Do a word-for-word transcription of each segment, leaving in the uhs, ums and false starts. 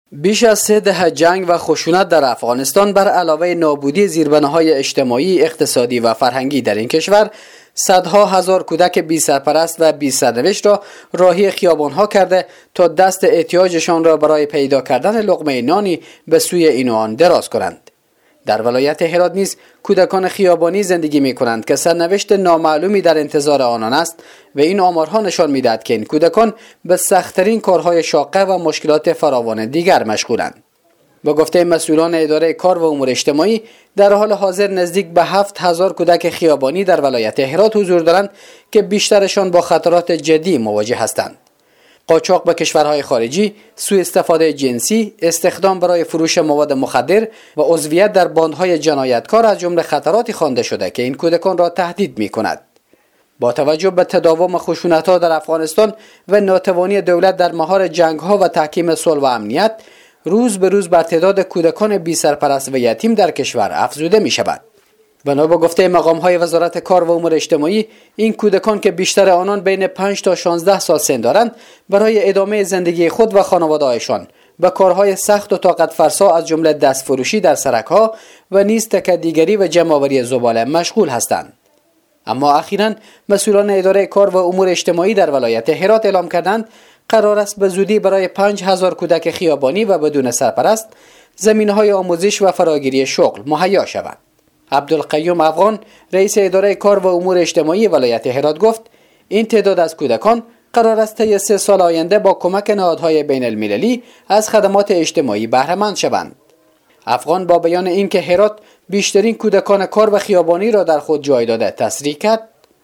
بیش از سه دهه جنگ و خشونت در افغانستان بر علاوه نابودی زیربناهای اجتماعی، اقتصادی و فرهنگی در این کشور، صدها هزار کودک بی سرپرست و بی سرنوشت را راهی خیابانها کرده تا دست احتیاجشان را برای پیدا کردن لقمه نانی به سوی این و آن دراز کنند. در ولایت هرات نیز کودکان خیابانی زندگی می کنند که سرنوشت نامعلومی در انتظار آنان است و این آمارها نشان می‌دهد که این کودکان به سخت‌ترین کارهای شاقه و مشکلات فراوان دیگر مشغولند. با گفته مسئولان اداره کار و امور اجتماعی، در حال حاضر نزدیک به هفت هزار کودک خیابانی در ولایت هرات حضور دارند که بیشترشان با خطرات جدی مواجه هستند. قاچاق به کشورهای خارجی، سوء استفاده جنسی، استخدام برای فروش مواد مخدر و عضویت در باندهای جنایتکار از جمله خطراتی خوانده شده که این کودکان را تهدید می‌کند. با توجه به تداوم خشونت‌ها در افغانستان و ناتوانی دولت در مهار جنگ‌ها و تحکیم صلح و امنیت، روز به روز بر تعداد کودکان بی سرپرست و یتیم در کشور افزوده می‌شود. بنا به گفته مقام‌های وزارت کار و امور اجتماعی، این کودکان که بیشتر آنان بین پنج تا شانزده سال سن دارند، برای ادامه زندگی خود و خانواده‌هایشان به کارهای سخت و طاقت فرسا از جمله دستفروشی در سرک‌ها و نیز تکدیگری و جمع‌آوری زباله مشغول هستند. اما اخیراً مسئولان اداره کار و امور اجتماعی در ولایت هرات اعلام کردند قرار است به زودی برای پنج هزار کودک خیابانی و بدون سرپرست زمینه‌های آموزش و فراگیری شغل مهیا شود. عبدالقیوم افغان، رئیس اداره کار و امور اجتماعی ولایت هرات گفت این تعداد از کودکان قرار است طی سه سال آینده با کمک نهادهای بین المللی از خدمات اجتماعی بهره مند شوند. افغان با بیان اینکه هرات بیشترین کودکان کار و خیابانی را در خود جای داده تصریح کرد،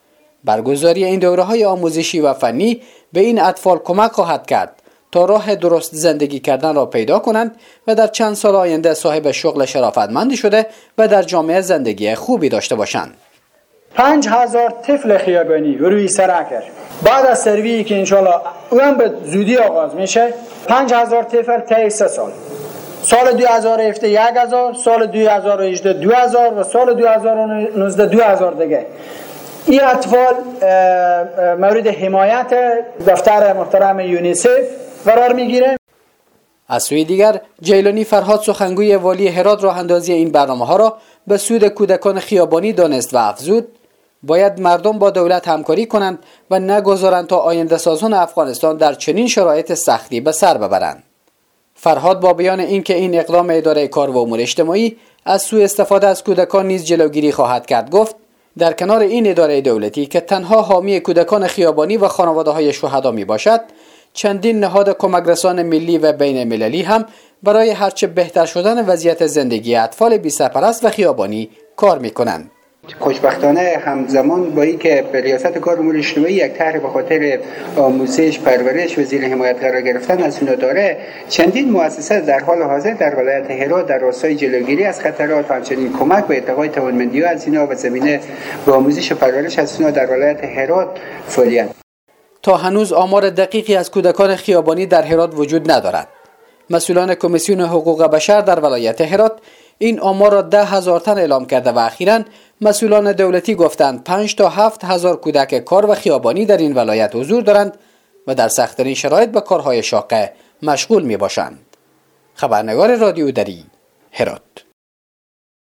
برگزاری این دوره‌های آموزشی و فنی به این اطفال کمک خواهد کرد تا راه درست زندگی کردن را پیدا کنند و در چند سال آینده صاحب شغل شرافتمندی شده و در جامعه زندگی خوبی داشته باشند. پنج هزار طفل خیابانی روی سرک بعد از سروی که انشالله اون به زودی آغاز میشه، پنج هزار طفل طی سه سال، سال دو هزار و هفده یک هزار، سال دو هزار و هجده دو هزار و سال دو هزار و نوزده دو هزار دیگه. این اطفال مورد حمایت دفتر محترم یونیسف قرار میگیره. از سوی دیگر، جیلانی فرهاد سخنگوی والی هرات راه اندازی این برنامه‌ها را به سود کودکان خیابانی دانست و افزود باید مردم با دولت همکاری کنند و نگذارند تا آینده سازان افغانستان در چنین شرایط سختی به سر ببرند. فرهاد با بیان اینکه این اقدام اداره کار و امور اجتماعی از سوء استفاده از کودکان نیز جلوگیری خواهد کرد گفت در کنار این اداره دولتی که تنها حامی کودکان خیابانی و خانواده‌های شهدا میباشد، چندین نهاد کمک رسان ملی و بین المللی هم برای هرچه بهتر شدن وضعیت زندگی اطفال بی سرپرست و خیابانی کار میکنند. خوشبختانه همزمان با اینکه ریاست کار امور اجتماعی یک طرح به خاطر آموزش، پرورش و زیر حمایت قرار گرفتن از اونها داره، چندین مؤسسه در حال حاضر در ولایت هرات در راستای جلوگیری از خطرات و همچنین کمک به ارتقای توانمندی‌ها از اینها و زمینه به آموزش و پرورش از اونها در ولایت هرات فعالیت. تا هنوز آمار دقیقی از کودکان خیابانی در هرات وجود ندارد. مسئولان کمیسیون حقوق بشر در ولایت هرات این آمار را ده هزار تن اعلام کرده و اخیراً مسئولان دولتی گفتند پنج تا هفت هزار کودک کار و خیابانی در این ولایت حضور دارند و در سخت‌ترین شرایط به کارهای شاقه مشغول می باشند. خبرنگار رادیو دری، هرات.